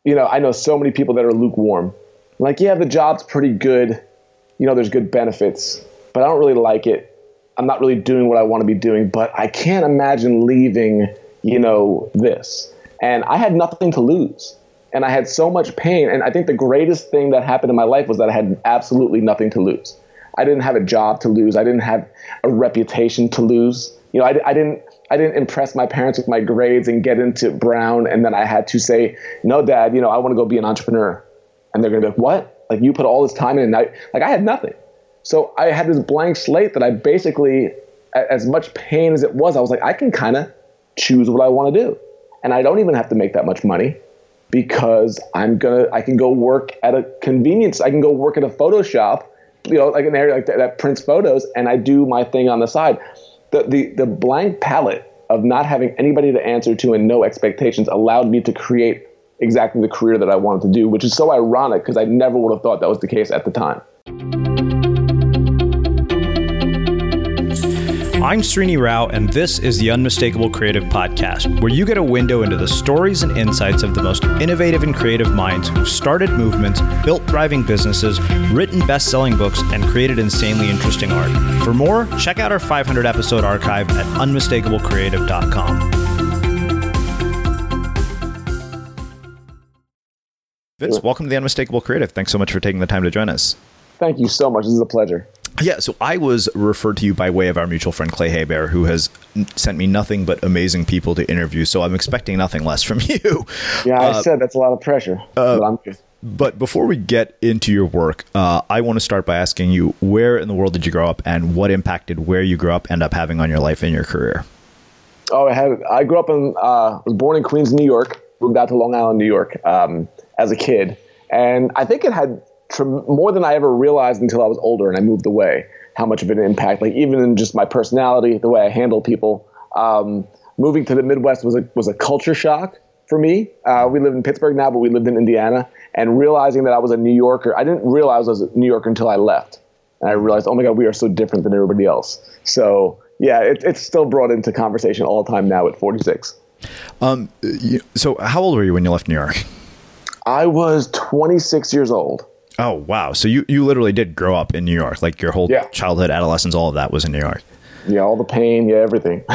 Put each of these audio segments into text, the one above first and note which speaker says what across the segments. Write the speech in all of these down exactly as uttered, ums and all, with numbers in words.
Speaker 1: you know, I know so many people that are lukewarm. Like, yeah, the job's pretty good. You know, there's good benefits, but I don't really like it. I'm not really doing what I want to be doing, but I can't imagine leaving, you know, this. And I had nothing to lose. And I had so much pain. And I think the greatest thing that happened in my life was that I had absolutely nothing to lose. I didn't have a job to lose. I didn't have a reputation to lose. You know, I, I didn't I didn't impress my parents with my grades and get into Brown. And then I had to say, no, Dad, you know, I want to go be an entrepreneur. And they're going to be like, what? Like, you put all this time in and I, like I had nothing. So I had this blank slate that I basically, as much pain as it was, I was like, I can kind of choose what I want to do. And I don't even have to make that much money because I'm going to, I can go work at a convenience. I can go work at a photo shop, you know, like an area like that, that prints photos, and I do my thing on the side. The, the, the blank palette of not having anybody to answer to and no expectations allowed me to create exactly the career that I wanted to do, which is so ironic because I never would have thought that was the case at the time.
Speaker 2: I'm Srini Rao, and this is the Unmistakable Creative Podcast, where you get a window into the stories and insights of the most innovative and creative minds who've started movements, built thriving businesses, written best-selling books, and created insanely interesting art. For more, check out our five hundred episode archive at unmistakable creative dot com. Vince, welcome to the Unmistakable Creative. Thanks so much for taking the time to join us.
Speaker 1: Thank you so much. This is a pleasure.
Speaker 2: Yeah, so I was referred to you by way of our mutual friend, Clay Hebert, who has sent me nothing but amazing people to interview, so I'm expecting nothing less from you.
Speaker 1: Yeah, I
Speaker 2: uh,
Speaker 1: said that's a lot of pressure.
Speaker 2: Uh,
Speaker 1: but, I'm good.
Speaker 2: But before we get into your work, uh, I want to start by asking you, where in the world did you grow up, and what impact did where you grew up end up having on your life and your career?
Speaker 1: Oh, I had. I grew up in, uh, was born in Queens, New York, moved out to Long Island, New York um, as a kid, and I think it had more than I ever realized until I was older and I moved away, how much of an impact, like even in just my personality, the way I handle people. Um, moving to the Midwest was a, was a culture shock for me. Uh, we live in Pittsburgh now, but we lived in Indiana, and realizing that I was a New Yorker, I didn't realize I was a New Yorker until I left. And I realized, oh my God, we are so different than everybody else. So yeah, it, it's still brought into conversation all the time now at forty-six.
Speaker 2: Um, you, so how old were you when you left New York?
Speaker 1: I was twenty-six years old.
Speaker 2: Oh, wow. So you, you literally did grow up in New York, like your whole
Speaker 1: yeah.
Speaker 2: childhood, adolescence, all of that was in New York.
Speaker 1: Yeah, all the pain, yeah, everything.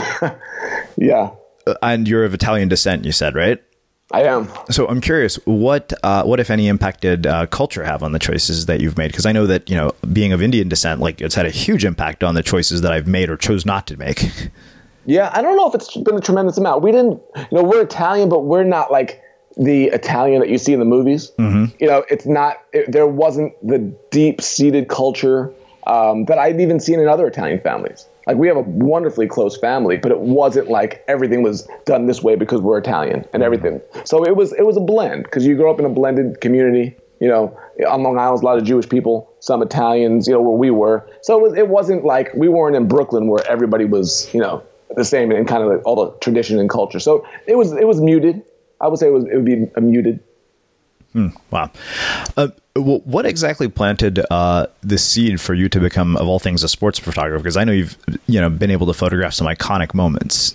Speaker 1: yeah.
Speaker 2: Uh, and you're of Italian descent, you said, right?
Speaker 1: I am.
Speaker 2: So I'm curious, what, uh, what if any, impact did uh, culture have on the choices that you've made? Because I know that, you know, being of Indian descent, like it's had a huge impact on the choices that I've made or chose not to make.
Speaker 1: Yeah, I don't know if it's been a tremendous amount. We didn't, you know, we're Italian, but we're not like the Italian that you see in the movies. Mm-hmm. You know, it's not, it, there wasn't the deep-seated culture um, that I'd even seen in other Italian families. Like, we have a wonderfully close family, but it wasn't like everything was done this way because we're Italian and everything. So it was, it was a blend, because you grow up in a blended community. You know, on Long Island, a lot of Jewish people, some Italians, you know, where we were. So it, was, it wasn't like we weren't in Brooklyn where everybody was, you know, the same in kind of like all the tradition and culture. So it was, it was muted. I would say it was it would be muted.
Speaker 2: Hmm, wow. Uh, well, what exactly planted uh, the seed for you to become, of all things, a sports photographer? Because I know you've you know been able to photograph some iconic moments.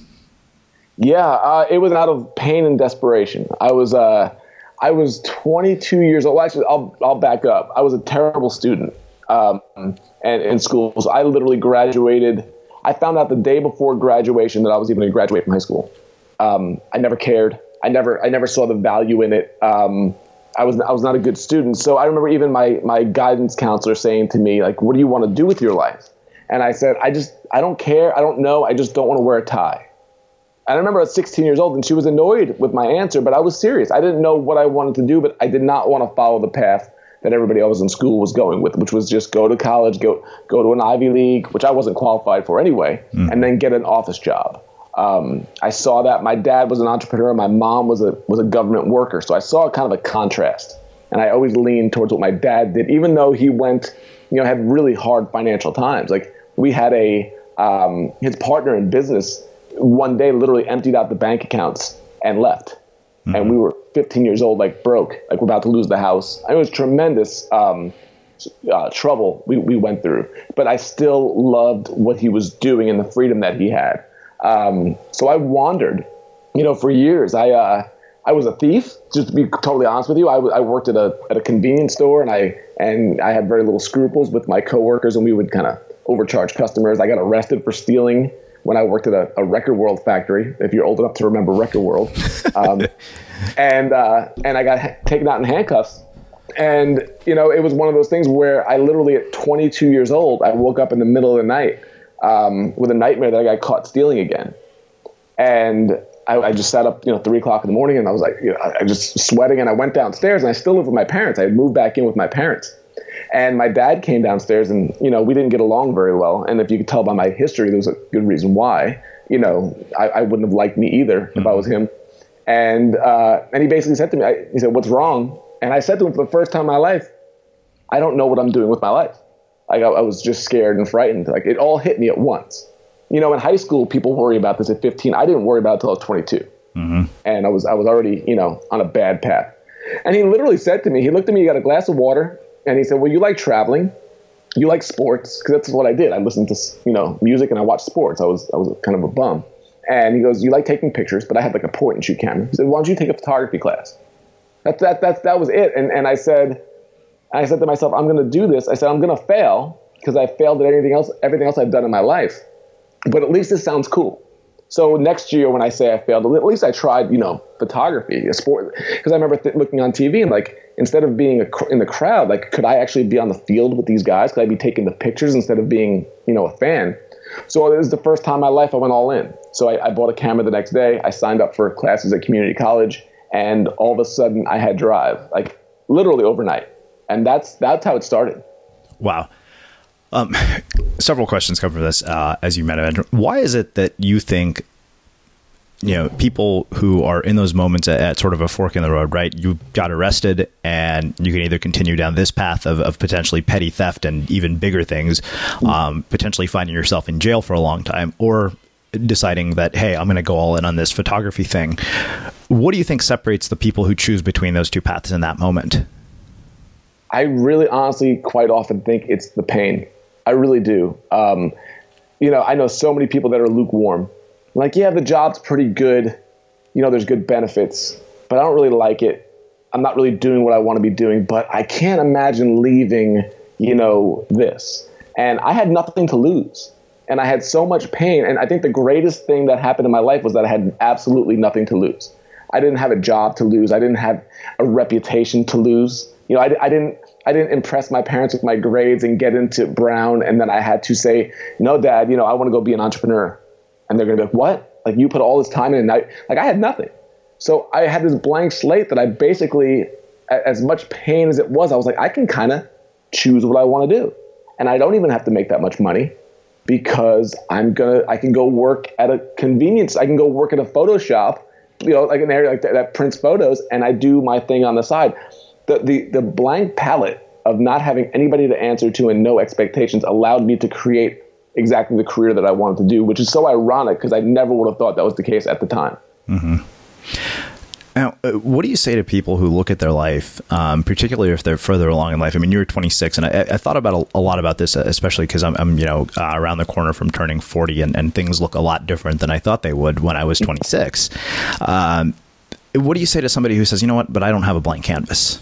Speaker 1: Yeah, uh, it was out of pain and desperation. I was uh, I was twenty-two years old. Well, actually, I'll I'll back up. I was a terrible student um, and in school. So I literally graduated. I found out the day before graduation that I was even going to graduate from high school. Um, I never cared. I never, I never saw the value in it. Um, I was, I was not a good student. So I remember even my, my guidance counselor saying to me, like, what do you want to do with your life? And I said, I just, I don't care. I don't know. I just don't want to wear a tie. And I remember I was sixteen years old and she was annoyed with my answer, but I was serious. I didn't know what I wanted to do, but I did not want to follow the path that everybody else in school was going with, which was just go to college, go, go to an Ivy League, which I wasn't qualified for anyway, mm. and then get an office job. Um, I saw that my dad was an entrepreneur. My mom was a was a government worker. So I saw kind of a contrast. And I always leaned towards what my dad did, even though he went, you know, had really hard financial times. Like we had a, um, his partner in business one day literally emptied out the bank accounts and left. Mm-hmm. And we were fifteen years old, like broke, like we're about to lose the house. It was tremendous um, uh, trouble we, we went through. But I still loved what he was doing and the freedom that he had. Um, so I wandered, you know, for years. I, uh, I was a thief, just to be totally honest with you. I, I worked at a at a convenience store, and I and I had very little scruples with my coworkers, and we would kind of overcharge customers. I got arrested for stealing when I worked at a, a Record World factory, if you're old enough to remember Record World. Um, and uh, and I got ha- taken out in handcuffs. And, you know, it was one of those things where I literally at twenty-two years old, I woke up in the middle of the night um, with a nightmare that I got caught stealing again. And I, I just sat up, you know, three o'clock in the morning, and I was like, you know, I, I just sweating, and I went downstairs, and I still live with my parents. I had moved back in with my parents. And my dad came downstairs, and, you know, we didn't get along very well. And if you could tell by my history, there was a good reason why. You know, I, I wouldn't have liked me either if I was him. And uh, and he basically said to me, I, he said, "What's wrong?" And I said to him for the first time in my life, I don't know what I'm doing with my life. Like I, I was just scared and frightened. Like it all hit me at once. You know, in high school, people worry about this at fifteen. I didn't worry about it until I was twenty-two. Mm-hmm. And I was I was already, you know, on a bad path. And he literally said to me, he looked at me, he got a glass of water, and he said, "Well, you like traveling, you like sports," because that's what I did. I listened to, you know, music, and I watched sports. I was I was kind of a bum. And he goes, "You like taking pictures," but I had like a point and shoot camera. He said, "Why don't you take a photography class?" That that that that was it. And and I said, I said to myself, I'm going to do this. I said, I'm going to fail because I failed at anything else, everything else I've done in my life. But at least this sounds cool. So next year when I say I failed, at least I tried, you know, photography, a sport. Because I remember th- looking on T V and like, instead of being a cr- in the crowd, like, could I actually be on the field with these guys? Could I be taking the pictures instead of being, you know, a fan? So it was the first time in my life I went all in. So I, I bought a camera the next day. I signed up for classes at community college. And all of a sudden I had drive, like literally overnight. And that's that's how it started.
Speaker 2: Wow. Um, several questions come from this, uh, as you mentioned. Why is it that you think, you know, people who are in those moments at, at sort of a fork in the road, right? You got arrested and you can either continue down this path of, of potentially petty theft and even bigger things, um, potentially finding yourself in jail for a long time, or deciding that, hey, I'm going to go all in on this photography thing. What do you think separates the people who choose between those two paths in that moment?
Speaker 1: I really honestly quite often think it's the pain. I really do. Um, you know, I know so many people that are lukewarm. Like, yeah, the job's pretty good. You know, there's good benefits, but I don't really like it. I'm not really doing what I want to be doing, but I can't imagine leaving, you know, this. And I had nothing to lose. And I had so much pain. And I think the greatest thing that happened in my life was that I had absolutely nothing to lose. I didn't have a job to lose. I didn't have a reputation to lose. You know, I, I didn't I didn't impress my parents with my grades and get into Brown. And then I had to say, no, Dad, you know, I want to go be an entrepreneur. And they're going to be like, what? Like, you put all this time in and I, like, I had nothing. So I had this blank slate that I basically, as much pain as it was, I was like, I can kind of choose what I want to do. And I don't even have to make that much money because I'm going to, I can go work at a convenience. I can go work at a photo shop, you know, like an area like that, that prints photos, and I do my thing on the side. The, the, the blank palette of not having anybody to answer to and no expectations allowed me to create exactly the career that I wanted to do, which is so ironic because I never would have thought that was the case at the time.
Speaker 2: Mm-hmm. Now, uh, what do you say to people who look at their life, um, particularly if they're further along in life? I mean, you're twenty-six, and I, I thought about a, a lot about this, especially because I'm, I'm, you know, uh, around the corner from turning forty, and, and things look a lot different than I thought they would when I was twenty-six. Um, what do you say to somebody who says, you know what, but I don't have a blank canvas?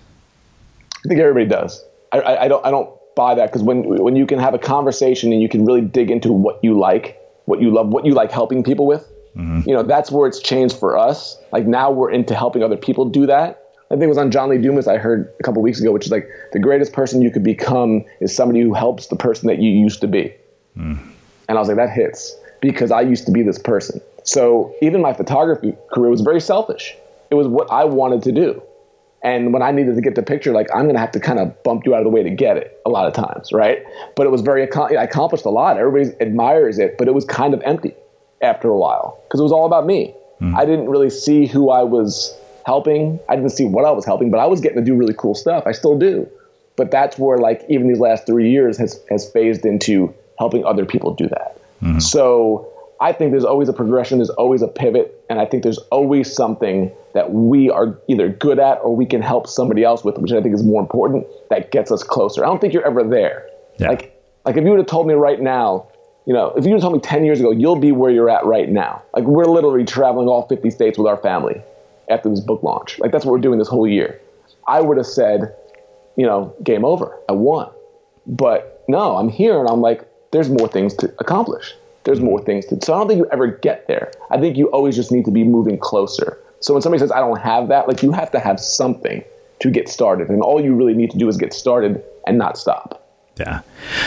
Speaker 1: I think everybody does. I, I, I don't. I don't buy that because when when you can have a conversation and you can really dig into what you like, what you love, what you like helping people with. Mm-hmm. You know, that's where it's changed for us. Like now we're into helping other people do that. I think it was on John Lee Dumas I heard a couple of weeks ago, which is like the greatest person you could become is somebody who helps the person that you used to be. Mm. And I was like, that hits because I used to be this person. So even my photography career was very selfish. It was what I wanted to do. And when I needed to get the picture, like I'm going to have to kind of bump you out of the way to get it a lot of times, right? But it was very, I accomplished a lot. Everybody admires it, but it was kind of empty after a while because it was all about me. Mm. I didn't really see who I was helping. I didn't see what I was helping, but I was getting to do really cool stuff. I still do. But that's where like even these last three years has, has phased into helping other people do that. Mm. So I think there's always a progression. There's always a pivot. And I think there's always something that we are either good at or we can help somebody else with, which I think is more important, that gets us closer. I don't think you're ever there. Yeah. Like, like if you would have told me right now, you know, if you would have told me ten years ago, you'll be where you're at right now. Like we're literally traveling all fifty states with our family. after this book launch. Like, that's what we're doing this whole year. I would have said, you know, game over. I won. But no, I'm here and I'm like, there's more things to accomplish. There's more things to, so I don't think you ever get there. I think you always just need to be moving closer. So when somebody says, I don't have that, like, you have to have something to get started. And all you really need to do is get started and not stop.
Speaker 2: Yeah.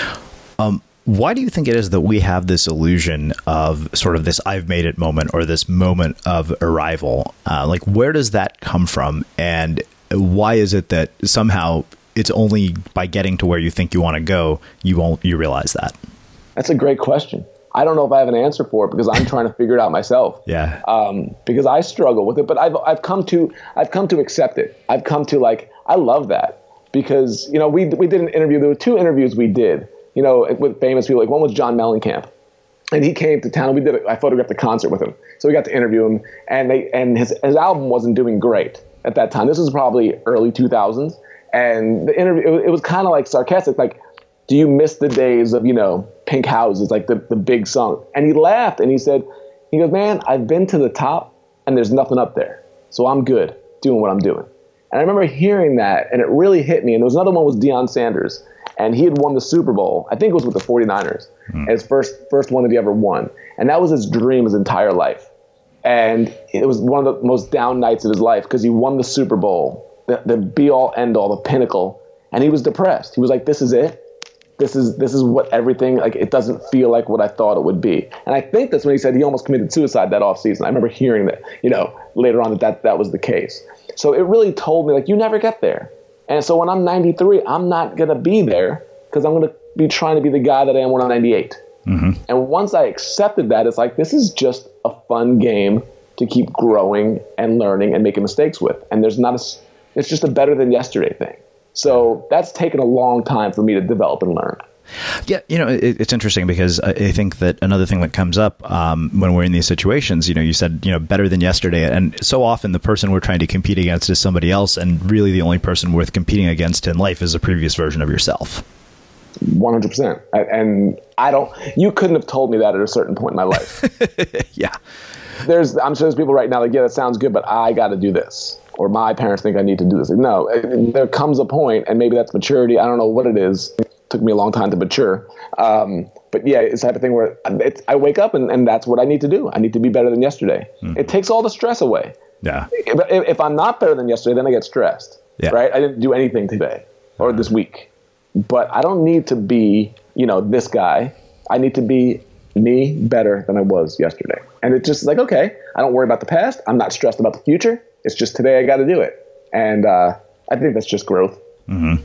Speaker 2: Um, why do you think it is that we have this illusion of sort of this I've made it moment, or this moment of arrival? Uh, like, where does that come from? And why is it that somehow it's only by getting to where you think you want to go, you won't, you realize that?
Speaker 1: That's a great question. I don't know if I have an answer for it because I'm trying to figure it out myself.
Speaker 2: Yeah.
Speaker 1: Um, because I struggle with it, but I've I've come to I've come to accept it. I've come to, like, I love that because, you know, we we did an interview. There were two interviews we did, you know, with famous people. Like, one was John Mellencamp, and he came to town. We did it. I photographed a concert with him, so we got to interview him. And they and his his album wasn't doing great at that time. This was probably early two thousands, and the interview it, it was kind of like sarcastic, like, do you miss the days of, you know, Pink Houses, like the, the big song? And he laughed and he said, he goes, man, I've been to the top and there's nothing up there. So I'm good doing what I'm doing. And I remember hearing that and it really hit me. And there was another one was Deion Sanders, and he had won the Super Bowl. I think it was with the forty-niners. Mm. His first, first one that he ever won. And that was his dream his entire life. And it was one of the most down nights of his life because he won the Super Bowl, the, the be all end all, the pinnacle. And he was depressed. He was like, this is it. This is this is what everything, like, it doesn't feel like what I thought it would be. And I think that's when he said he almost committed suicide that offseason. I remember hearing that, you know, later on that, that that was the case. So it really told me, like, you never get there. And so when I'm ninety-three, I'm not going to be there because I'm going to be trying to be the guy that I am when I'm ninety-eight. Mm-hmm. And once I accepted that, it's like, this is just a fun game to keep growing and learning and making mistakes with. And there's not a, it's just a better than yesterday thing. So that's taken a long time for me to develop and learn.
Speaker 2: Yeah, you know, it, it's interesting because I think that another thing that comes up um, when we're in these situations, you know, you said, you know, better than yesterday. And so often the person we're trying to compete against is somebody else. And really the only person worth competing against in life is a previous version of yourself.
Speaker 1: one hundred percent. And I don't, you couldn't have told me that at a certain point in my life.
Speaker 2: Yeah.
Speaker 1: There's, I'm sure there's people right now like, yeah, that sounds good, but I got to do this. Or my parents think I need to do this. Like, no, there comes a point, and maybe that's maturity. I don't know what it is. It took me a long time to mature. Um, but yeah, it's the type of thing where it's, I wake up and, and that's what I need to do. I need to be better than yesterday. Mm. It takes all the stress away.
Speaker 2: Yeah.
Speaker 1: If, if I'm not better than yesterday, then I get stressed. Yeah. Right? I didn't do anything today or this week. But I don't need to be, you know, this guy. I need to be me better than I was yesterday. And it's just like, okay, I don't worry about the past. I'm not stressed about the future. It's just today I got to do it. And uh, I think that's just growth.
Speaker 2: Mm-hmm.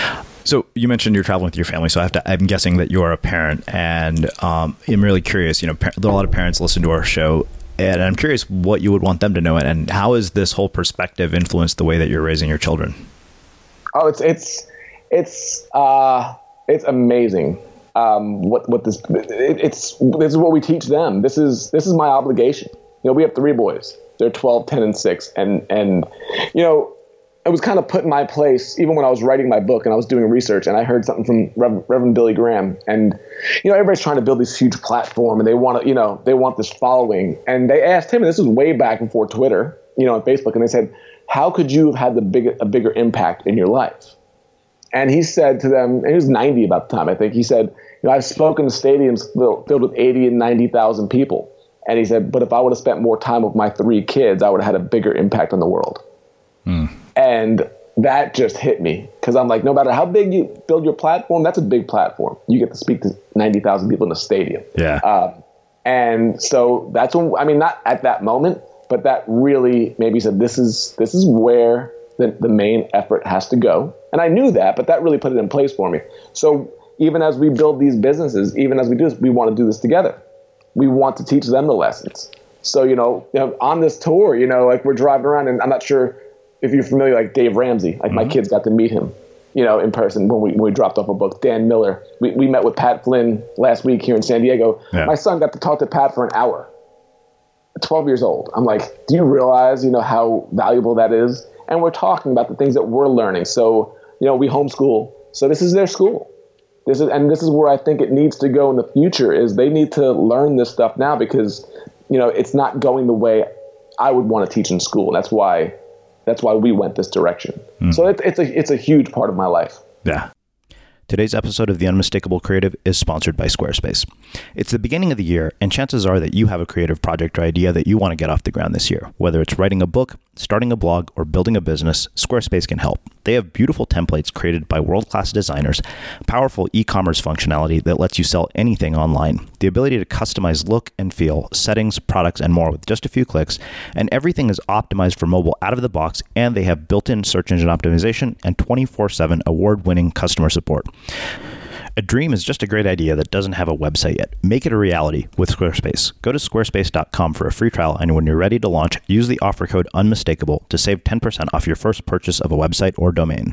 Speaker 2: So you mentioned you're traveling with your family. So I have to, I'm guessing that you're a parent, and um, I'm really curious, you know, par- there are a lot of parents listen to our show, and I'm curious what you would want them to know. And how has this whole perspective influenced the way that you're raising your children?
Speaker 1: Oh, it's, it's, it's, uh, it's amazing. Um, what, what this, it, it's, this is what we teach them. This is, this is my obligation. You know, we have three boys. They're twelve, ten, and six. And, and, you know, it was kind of put in my place, even when I was writing my book and I was doing research, and I heard something from Rev- Reverend Billy Graham. And, you know, everybody's trying to build this huge platform, and they want to, you know, they want this following. And they asked him, and this was way back before Twitter, you know, on Facebook, and they said, how could you have had the big, a bigger impact in your life? And he said to them, and he was ninety about the time, I think, he said, you know, I've spoken to stadiums filled, filled with eighty and ninety thousand people. And he said, but if I would have spent more time with my three kids, I would have had a bigger impact on the world. Hmm. And that just hit me, because I'm like, no matter how big you build your platform, that's a big platform. You get to speak to ninety thousand people in a stadium.
Speaker 2: Yeah.
Speaker 1: Uh, and so that's when, I mean, not at that moment, but that really maybe said, this is, this is where the, the main effort has to go. And I knew that, but that really put it in place for me. So even as we build these businesses, even as we do this, we want to do this together. We want to teach them the lessons. So, you know, you know, on this tour, you know, like we're driving around, and I'm not sure if you're familiar, like Dave Ramsey, like mm-hmm. my kids got to meet him, you know, in person when we, when we dropped off a book. Dan Miller, we, we met with Pat Flynn last week here in San Diego. Yeah. My son got to talk to Pat for an hour, twelve years old. I'm like, do you realize, you know, how valuable that is? And we're talking about the things that we're learning. So, you know, we homeschool. So this is their school. This is, and this is where I think it needs to go in the future, is they need to learn this stuff now, because, you know, it's not going the way I would want to teach in school. That's why that's why we went this direction. Mm. So it, it's a it's a huge part of my life.
Speaker 2: Yeah. Today's episode of The Unmistakable Creative is sponsored by Squarespace. It's the beginning of the year, and chances are that you have a creative project or idea that you want to get off the ground this year. Whether it's writing a book, starting a blog, or building a business, Squarespace can help. They have beautiful templates created by world-class designers, powerful e-commerce functionality that lets you sell anything online, the ability to customize look and feel, settings, products, and more with just a few clicks, and everything is optimized for mobile out of the box, and they have built-in search engine optimization and twenty-four seven award-winning customer support. A dream is just a great idea that doesn't have a website yet. Make it a reality with Squarespace. Go to squarespace dot com for a free trial, and when you're ready to launch, use the offer code UNMISTAKABLE to save ten percent off your first purchase of a website or domain.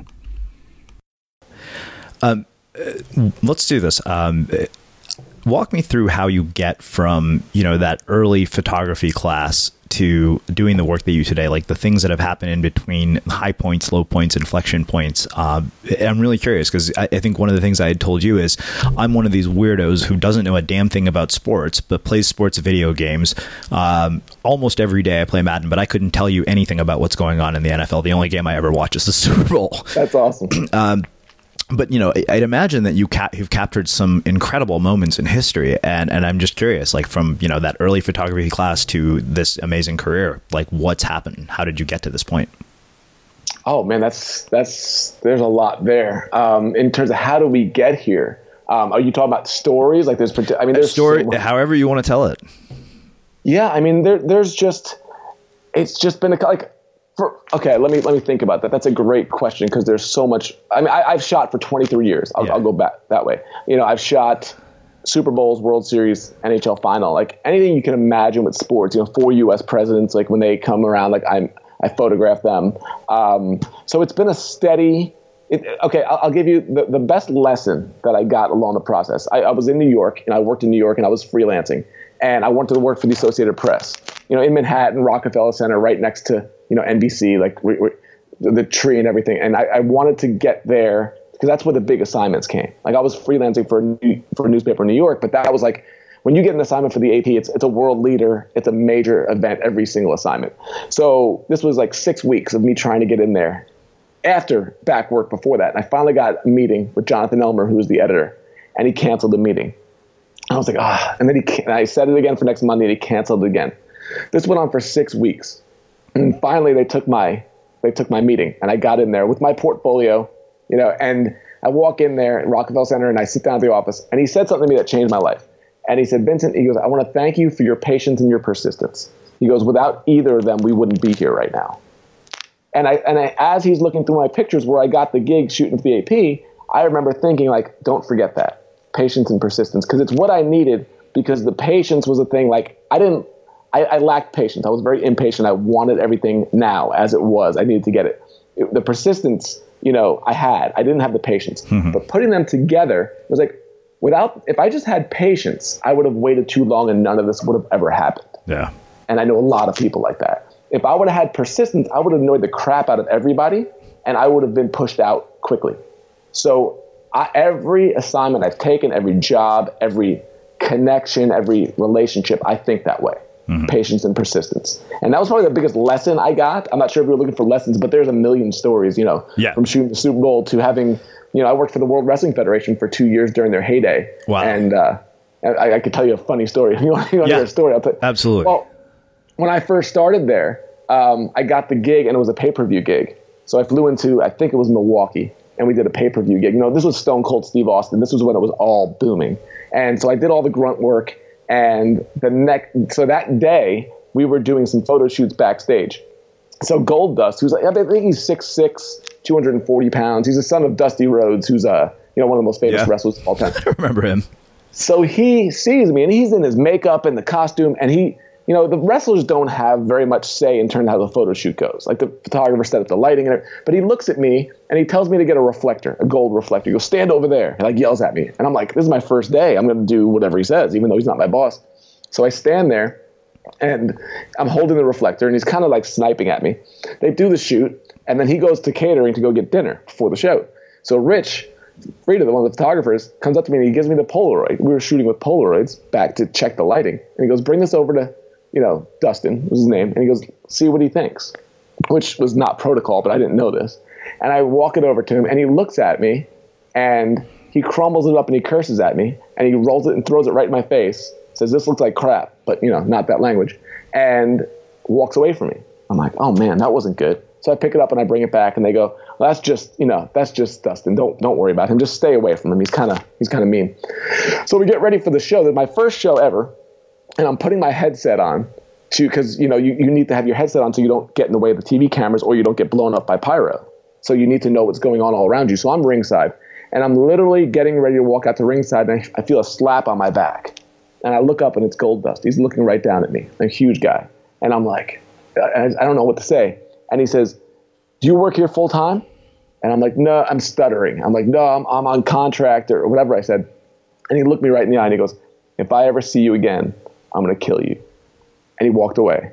Speaker 2: Um, let's do this. Um, walk me through how you get from, you know, that early photography class to doing the work that you do today, like the things that have happened in between high points, low points, inflection points. Um, I'm really curious because I, I think one of the things I had told you is I'm one of these weirdos who doesn't know a damn thing about sports, but plays sports video games. Um, almost every day I play Madden, but I couldn't tell you anything about what's going on in the N F L. The only game I ever watch is the Super Bowl.
Speaker 1: That's awesome.
Speaker 2: um, But, you know, I'd imagine that you ca- you've captured some incredible moments in history. And, and I'm just curious, like from, you know, that early photography class to this amazing career, like what's happened? How did you get to this point?
Speaker 1: Oh, man, that's that's there's a lot there um, in terms of how do we get here? Um, are you talking about stories? Like there's, I mean, there's
Speaker 2: story,
Speaker 1: so
Speaker 2: however you want to tell it.
Speaker 1: Yeah, I mean, there there's just it's just been a, like. For, okay, let me let me think about that. That's a great question because there's so much. I mean, I, I've shot for twenty-three years. I'll, yeah. I'll go back that way. You know, I've shot Super Bowls, World Series, N H L Final, like anything you can imagine with sports. You know, four U S presidents, like when they come around, like I'm I photograph them. Um, so it's been a steady. It, okay, I'll, I'll give you the, the best lesson that I got along the process. I, I was in New York and I worked in New York and I was freelancing and I wanted to work for the Associated Press. You know, in Manhattan, Rockefeller Center, right next to, you know, N B C, like we, we, the tree and everything. And I, I wanted to get there because that's where the big assignments came. Like I was freelancing for a, new, for a newspaper in New York, but that was like, when you get an assignment for the A P, it's it's a world leader. It's a major event every single assignment. So this was like six weeks of me trying to get in there after back work before that. And I finally got a meeting with Jonathan Elmer, who was the editor, and he canceled the meeting. I was like, ah, and then he and I said it again for next Monday, and he canceled it again. This went on for six weeks. And finally they took my they took my meeting and I got in there with my portfolio, you know, and I walk in there at Rockefeller Center and I sit down at the office and he said something to me that changed my life. And he said, Vincent, he goes, I want to thank you for your patience and your persistence. He goes, without either of them, we wouldn't be here right now. And I and I, as he's looking through my pictures where I got the gig shooting for the A P, I remember thinking like, don't forget that. Patience and persistence, because it's what I needed, because the patience was a thing. Like I didn't I, I lacked patience. I was very impatient. I wanted everything now as it was. I needed to get it. it the persistence, you know, I had. I didn't have the patience. Mm-hmm. But putting them together was like, without, if I just had patience, I would have waited too long and none of this would have ever happened.
Speaker 2: Yeah.
Speaker 1: And I know a lot of people like that. If I would have had persistence, I would have annoyed the crap out of everybody and I would have been pushed out quickly. So I, every assignment I've taken, every job, every connection, every relationship, I think that way. Mm-hmm. Patience and persistence. And that was probably the biggest lesson I got. I'm not sure if you're looking for lessons, but there's a million stories, you know,
Speaker 2: yeah.
Speaker 1: from shooting the Super Bowl to having, you know, I worked for the World Wrestling Federation for two years during their heyday.
Speaker 2: Wow.
Speaker 1: And uh, I, I could tell you a funny story. If you want, you want
Speaker 2: yeah,
Speaker 1: to hear a story, I'll tell you.
Speaker 2: Absolutely.
Speaker 1: Well, when I first started there, um, I got the gig and it was a pay-per-view gig. So I flew into, I think it was Milwaukee, and we did a pay-per-view gig. You know, this was Stone Cold Steve Austin. This was when it was all booming. And so I did all the grunt work. And the next, so that day, we were doing some photo shoots backstage. So Goldust, who's, I think he's six six, two hundred forty pounds. He's the son of Dusty Rhodes, who's uh, you know, one of the most famous yeah. wrestlers of all time.
Speaker 2: I remember him.
Speaker 1: So he sees me, and he's in his makeup and the costume, and he, you know, the wrestlers don't have very much say in terms of how the photo shoot goes. Like the photographer set up the lighting, and everything. But he looks at me, and he tells me to get a reflector, a gold reflector. He goes, stand over there. He like yells at me. And I'm like, this is my first day. I'm going to do whatever he says, even though he's not my boss. So I stand there. And I'm holding the reflector, and he's kind of like sniping at me. They do the shoot, and then he goes to catering to go get dinner before the show. So Rich Frida, the one of the photographers, comes up to me and he gives me the Polaroid. We were shooting with Polaroids back to check the lighting. And he goes, bring this over to, you know, Dustin was his name. And he goes, see what he thinks, which was not protocol, but I didn't know this. And I walk it over to him, and he looks at me, and he crumbles it up, and he curses at me, and he rolls it and throws it right in my face, says, this looks like crap, but, you know, not that language, and walks away from me. I'm like, oh, man, that wasn't good. So I pick it up, and I bring it back, and they go, well, that's just, you know, that's just Dustin. Don't don't worry about him. Just stay away from him. He's kind of he's kind of mean. So we get ready for the show. That's my first show ever, and I'm putting my headset on, to because, you know, you, you need to have your headset on so you don't get in the way of the T V cameras or you don't get blown up by pyro. So you need to know what's going on all around you. So I'm ringside, and I'm literally getting ready to walk out to ringside, and I, I feel a slap on my back. And I look up, and it's Goldust. He's looking right down at me, a huge guy. And I'm like, I, I don't know what to say. And he says, do you work here full time? And I'm like, no, I'm stuttering. I'm like, no, I'm, I'm on contract or whatever I said. And he looked me right in the eye, and he goes, if I ever see you again, I'm going to kill you. And he walked away.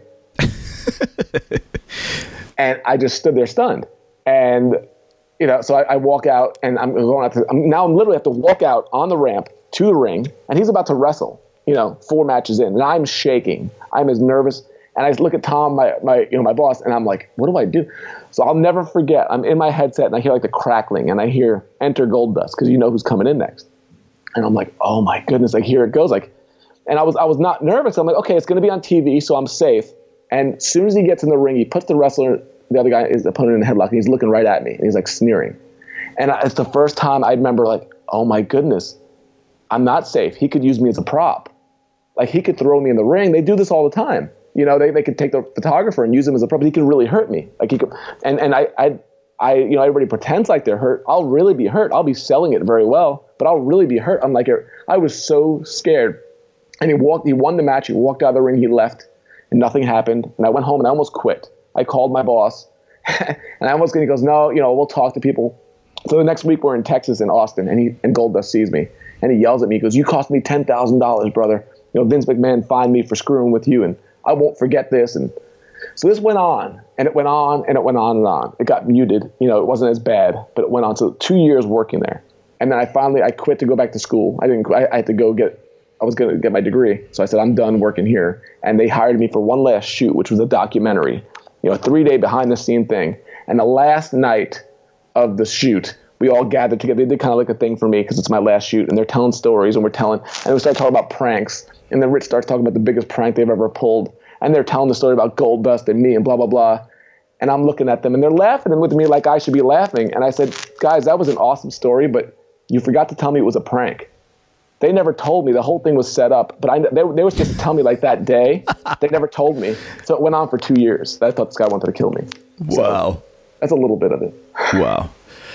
Speaker 1: And I just stood there stunned. And, you know, so I, I walk out, and I'm going out to, I'm, now I'm literally have to walk out on the ramp to the ring, and he's about to wrestle, you know, four matches in, and I'm shaking. I'm as nervous. And I just look at Tom, my, my, you know, my boss, and I'm like, what do I do? So I'll never forget. I'm in my headset, and I hear like the crackling, and I hear enter Goldust, because you know who's coming in next. And I'm like, oh my goodness, like here it goes. Like, and I was, I was not nervous. I'm like, okay, it's going to be on T V, so I'm safe. And as soon as he gets in the ring, he puts the wrestler, the other guy, his opponent in the headlock, and he's looking right at me, and he's like sneering. And I, it's the first time I remember, like, oh my goodness, I'm not safe. He could use me as a prop. Like, he could throw me in the ring. They do this all the time. You know, they, they could take the photographer and use him as a prop, but he could really hurt me. Like, he could, and, and I, I, I, you know, everybody pretends like they're hurt. I'll really be hurt. I'll be selling it very well, but I'll really be hurt. I'm like, I was so scared. And he walked, he won the match. He walked out of the ring. He left, and nothing happened. And I went home, and I almost quit. I called my boss, and I almost, he goes, no, you know, we'll talk to people. So the next week we're in Texas, in Austin, and he, and Goldust sees me, and he yells at me. He goes, you cost me ten thousand dollars, brother. You know, Vince McMahon fined me for screwing with you, and I won't forget this. And so this went on, and it went on, and it went on and on. It got muted. You know, it wasn't as bad, but it went on. So two years working there. And then I finally, I quit to go back to school. I didn't, I, I had to go get, I was going to get my degree. So I said, I'm done working here. And they hired me for one last shoot, which was a documentary, you know, a three day behind the scene thing. And the last night of the shoot, we all gathered together. They did kind of like a thing for me because it's my last shoot, and they're telling stories, and we're telling, and we started talking about pranks. And then Rich starts talking about the biggest prank they've ever pulled. And they're telling the story about Goldust and me and blah, blah, blah. And I'm looking at them, and they're laughing with me like I should be laughing. And I said, guys, that was an awesome story, but you forgot to tell me it was a prank. They never told me. The whole thing was set up. But I, they, they were supposed to tell me like that day. They never told me. So it went on for two years. I thought this guy wanted to kill me.
Speaker 2: Wow.
Speaker 1: So that's a little bit of it.
Speaker 2: Wow.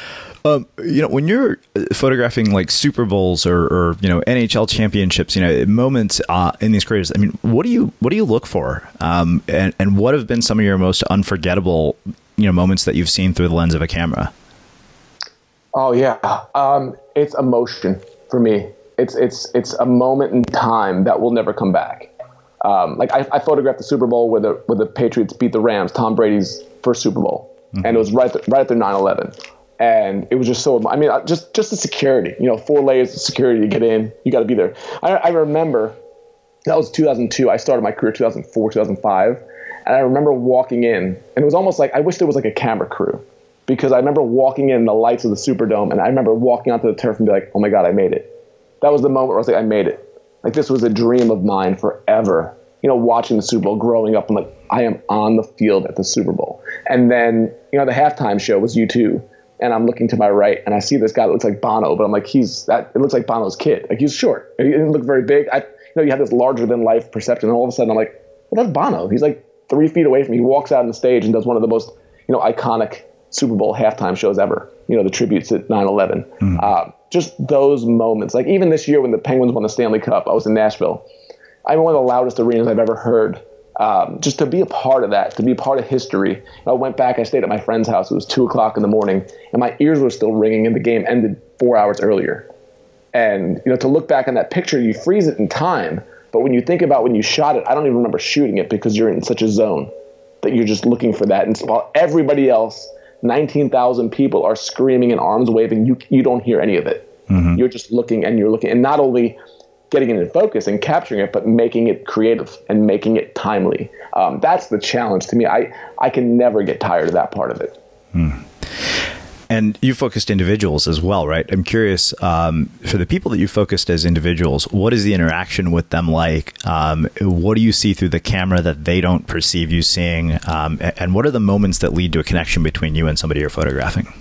Speaker 2: Um, you know, when you're photographing like Super Bowls or, or you know, N H L championships, you know, moments uh, in these careers, I mean, what do you what do you look for? Um, and, and what have been some of your most unforgettable, you know, moments that you've seen through the lens of a camera?
Speaker 1: Oh, yeah. Um, it's emotion for me. It's it's it's a moment in time that will never come back. Um, like I, I photographed the Super Bowl where the where the Patriots beat the Rams, Tom Brady's first Super Bowl, mm-hmm. and it was right th- right after nine eleven. And it was just so, I mean, just just the security, you know, four layers of security to get in. You got to be there. I, I remember that was two thousand two. I started my career two thousand four, two thousand five. And I remember walking in, and it was almost like, I wish there was like a camera crew, because I remember walking in the lights of the Superdome, and I remember walking onto the turf and be like, oh my God, I made it. That was the moment where I was like, I made it. Like, this was a dream of mine forever. You know, watching the Super Bowl, growing up, I'm like, I am on the field at the Super Bowl. And then, you know, the halftime show was U two. And I'm looking to my right, and I see this guy that looks like Bono, but I'm like, he's that. It looks like Bono's kid. Like, he's short. He didn't look very big. I, you know, you have this larger than life perception, and all of a sudden, I'm like, well, that's Bono. He's like three feet away from me. He walks out on the stage and does one of the most, you know, iconic Super Bowl halftime shows ever. You know, the tributes at nine eleven. Mm. Uh, just those moments. Like, even this year when the Penguins won the Stanley Cup, I was in Nashville. I mean, one of the loudest arenas I've ever heard. Um, just to be a part of that, to be a part of history. I went back, I stayed at my friend's house. It was two o'clock in the morning, and my ears were still ringing, and the game ended four hours earlier. And, you know, to look back on that picture, you freeze it in time. But when you think about when you shot it, I don't even remember shooting it, because you're in such a zone that you're just looking for that. And while everybody else, nineteen thousand people, are screaming and arms waving, you you don't hear any of it. Mm-hmm. You're just looking and you're looking. And not only getting it in focus and capturing it, but making it creative and making it timely. Um, that's the challenge to me. I, I can never get tired of that part of it.
Speaker 2: Hmm. And you focused individuals as well, right? I'm curious, um, for the people that you focused as individuals, what is the interaction with them like? Um, what do you see through the camera that they don't perceive you seeing? Um, and what are the moments that lead to a connection between you and somebody you're photographing?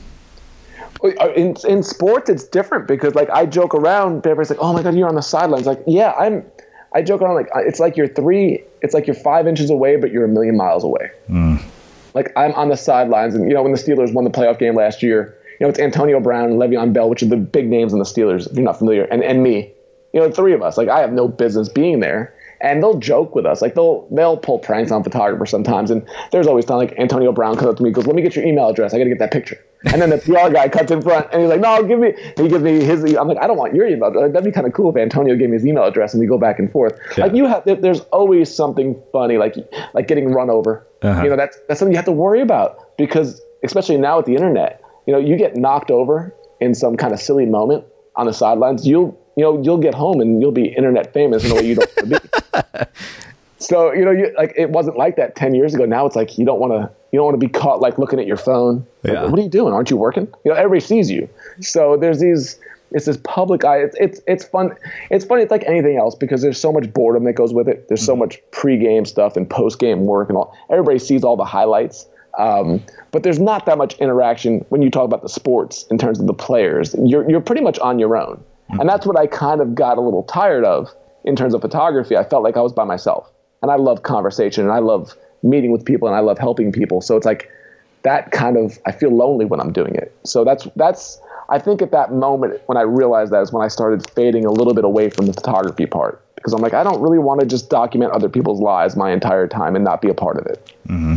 Speaker 1: In in sports, it's different because like I joke around. Everybody's like, "Oh my God, you're on the sidelines." Like, yeah, I'm. I joke around like it's like you're three. It's like you're five inches away, but you're a million miles away. Mm. Like I'm on the sidelines, and you know when the Steelers won the playoff game last year, you know it's Antonio Brown and Le'Veon Bell, which are the big names in the Steelers. If you're not familiar, and and me, you know, the three of us. Like I have no business being there. And they'll joke with us. Like they'll they'll pull pranks on photographers sometimes. And there's always time like Antonio Brown comes up to me and goes, "Let me get your email address. I got to get that picture." And then the P R guy cuts in front and he's like, "No, give me." He gives me his. I'm like, "I don't want your email address." Like, that'd be kind of cool if Antonio gave me his email address and we go back and forth. Yeah. Like you have, there's always something funny, like like getting run over. Uh-huh. You know, that's that's something you have to worry about because especially now with the internet, you know, you get knocked over in some kind of silly moment on the sidelines, you'll you know you'll get home and you'll be internet famous in a way you don't want to be. So, you know, you, like it wasn't like that ten years ago. Now it's like you don't want to you don't want to be caught like looking at your phone.
Speaker 2: Yeah.
Speaker 1: Like, what are you doing? Aren't you working? You know, everybody sees you. So there's these it's this public eye. It's it's it's fun. It's funny. It's like anything else because there's so much boredom that goes with it. There's so mm-hmm. much pre-game stuff and post-game work and all. Everybody sees all the highlights. Um, but there's not that much interaction when you talk about the sports in terms of the players. You're you're pretty much on your own. Mm-hmm. And that's what I kind of got a little tired of in terms of photography. I felt like I was by myself. And I love conversation and I love meeting with people and I love helping people. So it's like that kind of, I feel lonely when I'm doing it. So that's, that's, I think at that moment when I realized that is when I started fading a little bit away from the photography part because I'm like, I don't really want to just document other people's lives my entire time and not be a part of it.
Speaker 2: Mm-hmm.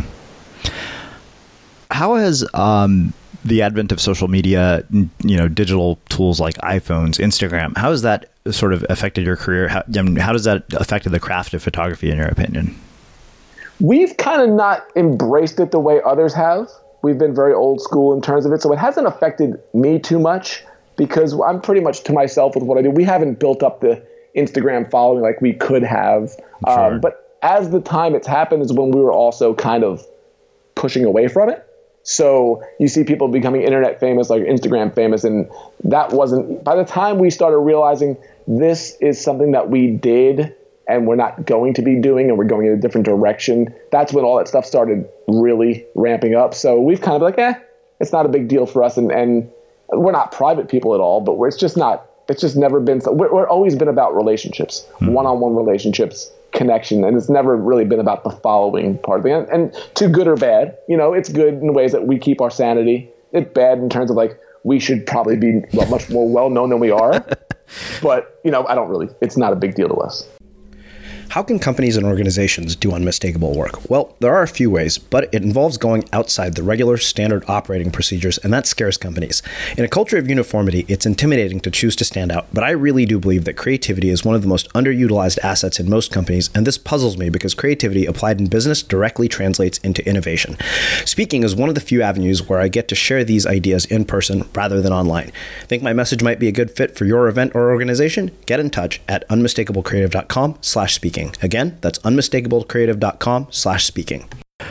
Speaker 2: How has, um, the advent of social media, you know, digital tools like iPhones, Instagram, how has that sort of affected your career? How, I mean, how does that affect the craft of photography, in your opinion?
Speaker 1: We've kind of not embraced it the way others have. We've been very old school in terms of it. So it hasn't affected me too much because I'm pretty much to myself with what I do. We haven't built up the Instagram following like we could have.
Speaker 2: Sure.
Speaker 1: Um, but as the time it's happened is when we were also kind of pushing away from it. So you see people becoming internet famous, like Instagram famous, and that wasn't, by the time we started realizing this is something that we did and we're not going to be doing and we're going in a different direction, that's when all that stuff started really ramping up. So we've kind of like, eh, it's not a big deal for us. And, and we're not private people at all, but we're, it's just not, it's just never been, so we're, we're always been about relationships, mm-hmm. one-on-one relationships. Connection, and it's never really been about the following part of it. And, and to good or bad, you know, it's good in ways that we keep our sanity. It's bad in terms of like we should probably be well, much more well known than we are. But you know, I don't really. It's not a big deal to us.
Speaker 3: How can companies and organizations do unmistakable work? Well, there are a few ways, but it involves going outside the regular standard operating procedures, and that scares companies. In a culture of uniformity, it's intimidating to choose to stand out, but I really do believe that creativity is one of the most underutilized assets in most companies, and this puzzles me because creativity applied in business directly translates into innovation. Speaking is one of the few avenues where I get to share these ideas in person rather than online. Think my message might be a good fit for your event or organization? Get in touch at unmistakablecreative.com slash speaking. Again, that's unmistakablecreative.com slash speaking.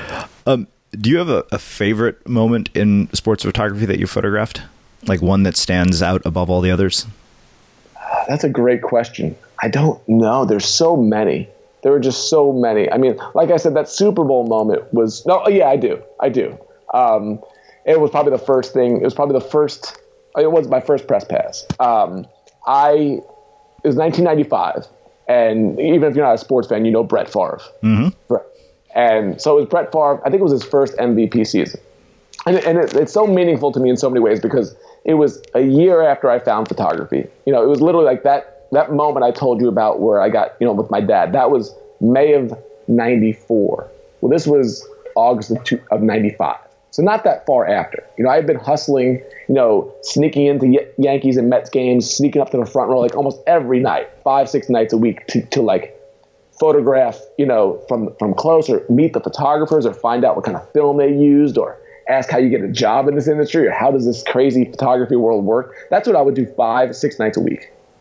Speaker 2: Um, do you have a, a favorite moment in sports photography that you photographed? Like one that stands out above all the others?
Speaker 1: That's a great question. I don't know. There's so many. There were just so many. I mean, like I said, that Super Bowl moment was, no, yeah, I do. I do. Um, it was probably the first thing. It was probably the first, it was my first press pass. Um, I, it was nineteen ninety-five. And even if you're not a sports fan, you know Brett Favre. Mm-hmm. And so it was Brett Favre. I think it was his first M V P season. And, and it, it's so meaningful to me in so many ways because it was a year after I found photography. You know, it was literally like that that moment I told you about where I got, you know, with my dad. That was May of ninety-four. Well, this was August of, two, of ninety-five. So not that far after. You know, I had been hustling, you know, sneaking into y- Yankees and Mets games, sneaking up to the front row like almost every night, five, six nights a week to, to like photograph, you know, from, from close or meet the photographers or find out what kind of film they used or ask how you get a job in this industry or how does this crazy photography world work. That's what I would do five, six nights a week.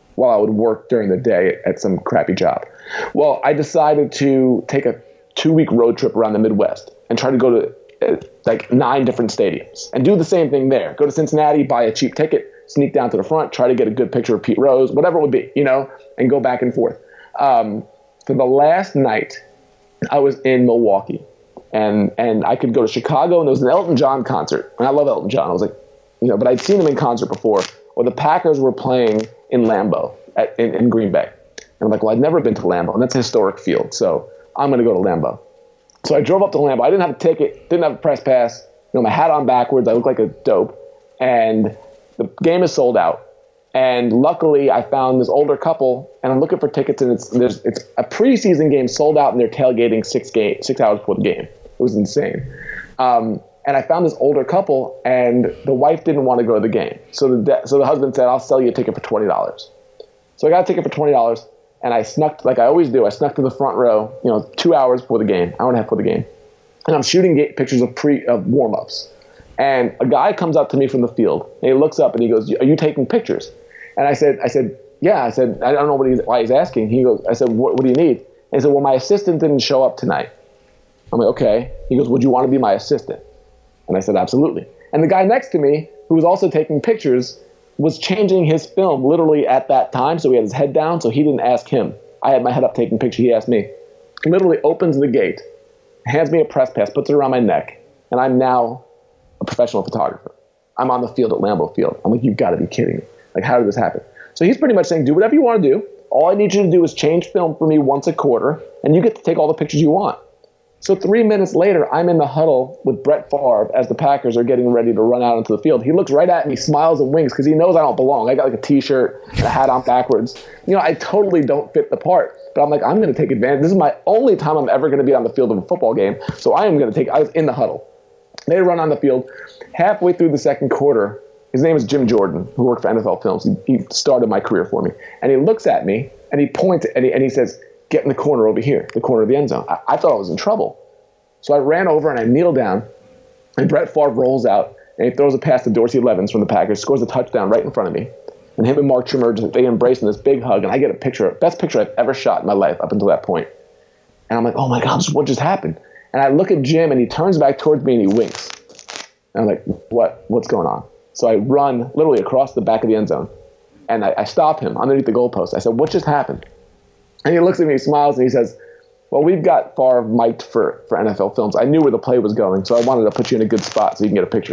Speaker 1: while I would work during the day at some crappy job. Well, I decided to take a two-week road trip around the Midwest and try to go to uh, like nine different stadiums and do the same thing there. Go to Cincinnati, buy a cheap ticket, sneak down to the front, try to get a good picture of Pete Rose, whatever it would be, you know, and go back and forth. Um, for the last night, I was in Milwaukee, and and I could go to Chicago, and there was an Elton John concert, and I love Elton John. I was like, you know, but I'd seen him in concert before, or the Packers were playing in Lambeau at, in, in Green Bay. And I'm like, well, I'd never been to Lambeau, and that's a historic field, so I'm going to go to Lambeau. So I drove up to Lambeau. I didn't have a ticket, didn't have a press pass, you know, my hat on backwards. I look like a dope, and the game is sold out. And luckily, I found this older couple, and I'm looking for tickets, and it's there's it's a preseason game sold out, and they're tailgating six game six hours before the game. It was insane. Um, and I found this older couple, and the wife didn't want to go to the game, so the de- so the husband said, "I'll sell you a ticket for twenty dollars." So I got a ticket for twenty dollars, and I snuck, like I always do, I snuck to the front row, you know, two hours before the game, hour and a half before the game, and I'm shooting ga- pictures of pre of warm ups. And a guy comes up to me from the field, and he looks up and he goes, "Are you taking pictures?" And I said, I said, yeah. I said, I don't know what he's, why he's asking. He goes, I said, what, what do you need? And he said, well, my assistant didn't show up tonight. I'm like, okay. He goes, would you want to be my assistant? And I said, absolutely. And the guy next to me, who was also taking pictures, was changing his film literally at that time. So he had his head down, so he didn't ask him. I had my head up taking pictures. He asked me. He literally opens the gate, hands me a press pass, puts it around my neck, and I'm now a professional photographer. I'm on the field at Lambeau Field. I'm like, you've got to be kidding me. Like, how did this happen? So he's pretty much saying, do whatever you want to do. All I need you to do is change film for me once a quarter, and you get to take all the pictures you want. So three minutes later, I'm in the huddle with Brett Favre as the Packers are getting ready to run out into the field. He looks right at me, smiles and winks, because he knows I don't belong. I got like a T-shirt and a hat on backwards. You know, I totally don't fit the part. But I'm like, I'm going to take advantage. This is my only time I'm ever going to be on the field of a football game. So I am going to take – I was in the huddle. They run on the field. Halfway through the second quarter, his name is Jim Jordan, who worked for N F L Films. He, he started my career for me. And he looks at me, and he points, and he, and he says, get in the corner over here, the corner of the end zone. I, I thought I was in trouble. So I ran over, and I kneeled down, and Brett Favre rolls out, and he throws a pass to Dorsey Levens from the Packers, scores a touchdown right in front of me. And him and Mark Trimmer, they embrace in this big hug, and I get a picture, best picture I've ever shot in my life up until that point. And I'm like, oh, my God, what just happened? And I look at Jim, and he turns back towards me, and he winks. And I'm like, what? What's going on? So I run literally across the back of the end zone, and I, I stop him underneath the goalpost. I said, what just happened? And he looks at me, he smiles, and he says, well, we've got Favre mic'd for, for N F L Films. I knew where the play was going, so I wanted to put you in a good spot so you can get a picture.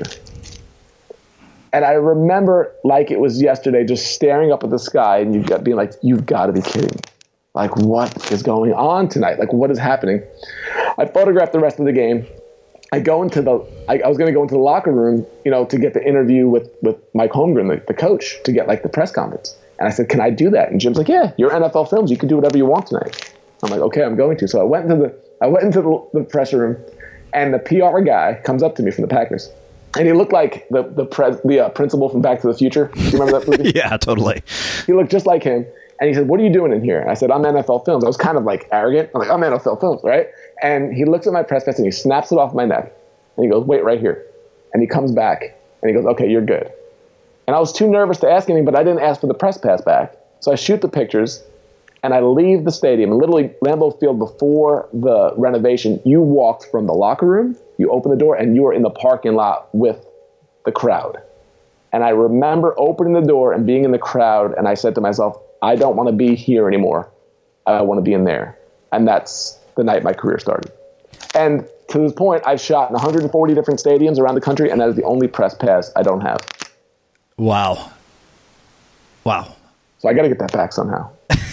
Speaker 1: And I remember like it was yesterday just staring up at the sky and you've got being like, you've got to be kidding me. Like, what is going on tonight? Like, what is happening? I photographed the rest of the game. I go into the, I, I was going to go into the locker room, you know, to get the interview with, with Mike Holmgren, the, the coach, to get like the press conference. And I said, can I do that? And Jim's like, yeah, you're N F L Films. You can do whatever you want tonight. I'm like, okay, I'm going to. So I went into the, I went into the, the press room, and the P R guy comes up to me from the Packers. And he looked like the the, pres, the uh, principal from Back to the Future. Do you remember that movie?
Speaker 3: Yeah, totally.
Speaker 1: He looked just like him. And he said, what are you doing in here? And I said, I'm N F L Films. I was kind of like arrogant. I'm like, I'm N F L Films, right? And he looks at my press pass and he snaps it off my neck. And he goes, wait, right here. And he comes back and he goes, okay, you're good. And I was too nervous to ask anything, but I didn't ask for the press pass back. So I shoot the pictures and I leave the stadium. And literally, Lambeau Field, before the renovation, you walked from the locker room, you open the door, and you were in the parking lot with the crowd. And I remember opening the door and being in the crowd, and I said to myself, I don't want to be here anymore. I want to be in there. And that's the night my career started. And to this point, I've shot in one hundred forty different stadiums around the country, and that is the only press pass I don't have.
Speaker 3: Wow. Wow.
Speaker 1: So I got to get that back somehow.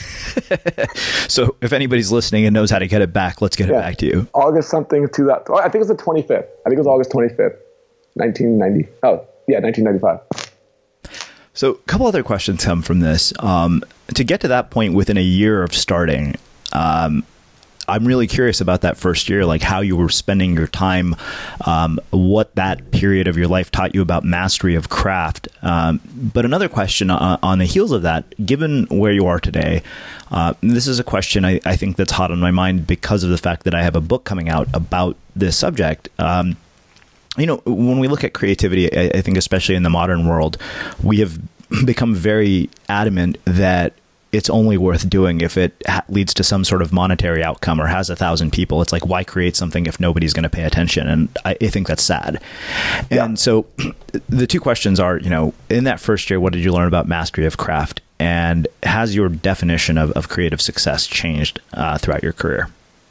Speaker 3: So if anybody's listening and knows how to get it back, let's get yeah. it back to you.
Speaker 1: August something to that. I think it was the twenty-fifth. I think it was August twenty-fifth, nineteen ninety. Oh, yeah, nineteen ninety-five.
Speaker 3: So a couple other questions come from this. Um, to get to that point within a year of starting, um, I'm really curious about that first year, like how you were spending your time, um, what that period of your life taught you about mastery of craft. Um, but another question on, on the heels of that, given where you are today, uh, this is a question I, I think that's hot on my mind because of the fact that I have a book coming out about this subject. Um, You know, when we look at creativity, I, I think especially in the modern world, we have
Speaker 2: become very adamant that it's only worth doing if it ha- leads to some sort of monetary outcome or has a thousand people. It's like, why create something if nobody's going to pay attention? And I, I think that's sad. And yeah. So the two questions are, you know, in that first year, what did you learn about mastery of craft? And has your definition of, of creative success changed uh, throughout your career?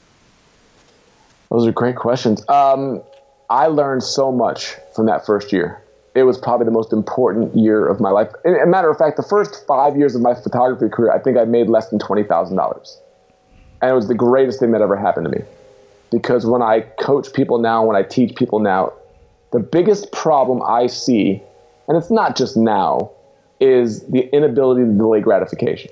Speaker 1: Those are great questions. Um, I learned so much from that first year. It was probably the most important year of my life. As a matter of fact, the first five years of my photography career, I think I made less than twenty thousand dollars. And it was the greatest thing that ever happened to me. Because when I coach people now, when I teach people now, the biggest problem I see, and it's not just now, is the inability to delay gratification.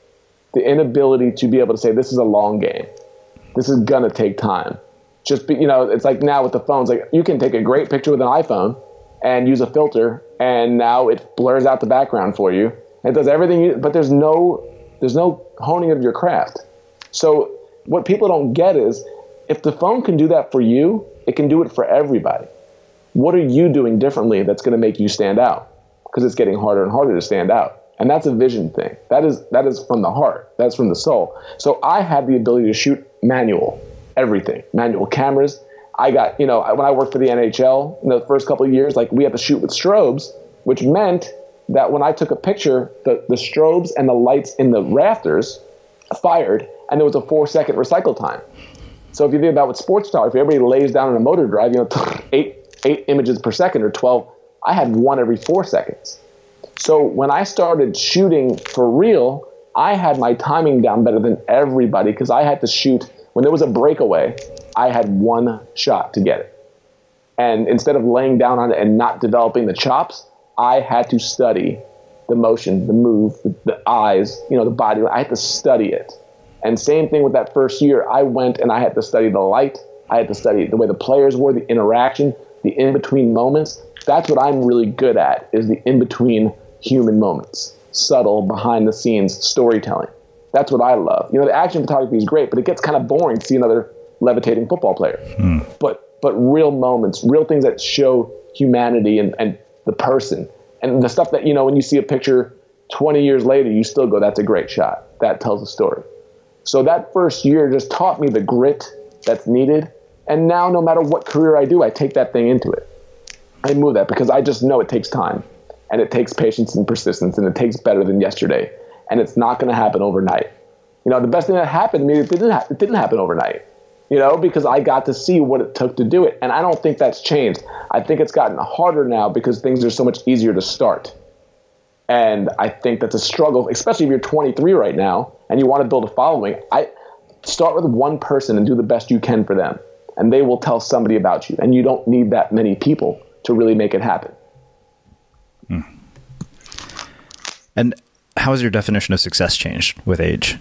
Speaker 1: The inability to be able to say, this is a long game. This is going to take time. Just be, you know, it's like now with the phones, like you can take a great picture with an iPhone and use a filter, and now it blurs out the background for you. It does everything, you, but there's no there's no honing of your craft. So what people don't get is, if the phone can do that for you, it can do it for everybody. What are you doing differently that's going to make you stand out? Because it's getting harder and harder to stand out. And that's a vision thing. That is that is from the heart. That's from the soul. So I had the ability to shoot manual, everything, manual cameras. I got, you know, when I worked for the N H L in the first couple of years, like we had to shoot with strobes, which meant that when I took a picture, the, the strobes and the lights in the rafters fired, and there was a four second recycle time. So if you think about with sports photography, everybody lays down in a motor drive, you know, eight, eight images per second or twelve. I had one every four seconds. So when I started shooting for real, I had my timing down better than everybody because I had to shoot. When there was a breakaway, I had one shot to get it. And instead of laying down on it and not developing the chops, I had to study the motion, the move, the, the eyes, you know, the body. I had to study it. And same thing with that first year. I went and I had to study the light. I had to study the way the players were, the interaction, the in-between moments. That's what I'm really good at, is the in-between human moments, subtle, behind-the-scenes storytelling. That's what I love. You know, the action photography is great, but it gets kind of boring to see another levitating football player. Hmm. But but real moments, real things that show humanity and, and the person. And the stuff that, you know, when you see a picture twenty years later, you still go, that's a great shot. That tells a story. So that first year just taught me the grit that's needed. And now no matter what career I do, I take that thing into it. I move that because I just know it takes time. And it takes patience and persistence, and it takes better than yesterday. And it's not going to happen overnight. You know, the best thing that happened to me, it didn't, ha- it didn't happen overnight, you know, because I got to see what it took to do it. And I don't think that's changed. I think it's gotten harder now because things are so much easier to start. And I think that's a struggle, especially if you're twenty-three right now and you want to build a following. I start with one person and do the best you can for them. And they will tell somebody about you. And you don't need that many people to really make it happen.
Speaker 2: Hmm. And how has your definition of success changed with age?